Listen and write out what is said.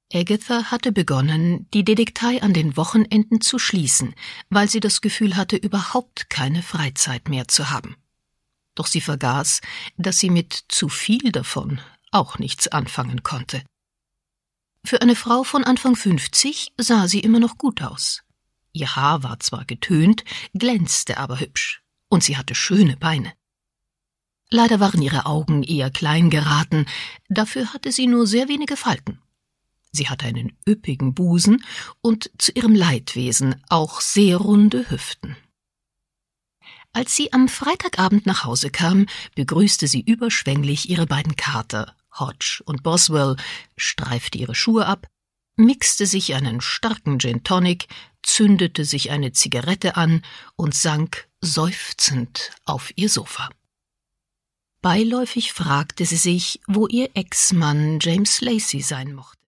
Agatha hatte begonnen, die Detektei an den Wochenenden zu schließen, weil sie das Gefühl hatte, überhaupt keine Freizeit mehr zu haben. Doch sie vergaß, dass sie mit zu viel davon auch nichts anfangen konnte. Für eine Frau von Anfang 50 sah sie immer noch gut aus. Ihr Haar war zwar getönt, glänzte aber hübsch, und sie hatte schöne Beine. Leider waren ihre Augen eher klein geraten, dafür hatte sie nur sehr wenige Falten. Sie hatte einen üppigen Busen und zu ihrem Leidwesen auch sehr runde Hüften. Als sie am Freitagabend nach Hause kam, begrüßte sie überschwänglich ihre beiden Kater, Hodge und Boswell, streifte ihre Schuhe ab, mixte sich einen starken Gin Tonic, zündete sich eine Zigarette an und sank seufzend auf ihr Sofa. Beiläufig fragte sie sich, wo ihr Ex-Mann James Lacey sein mochte.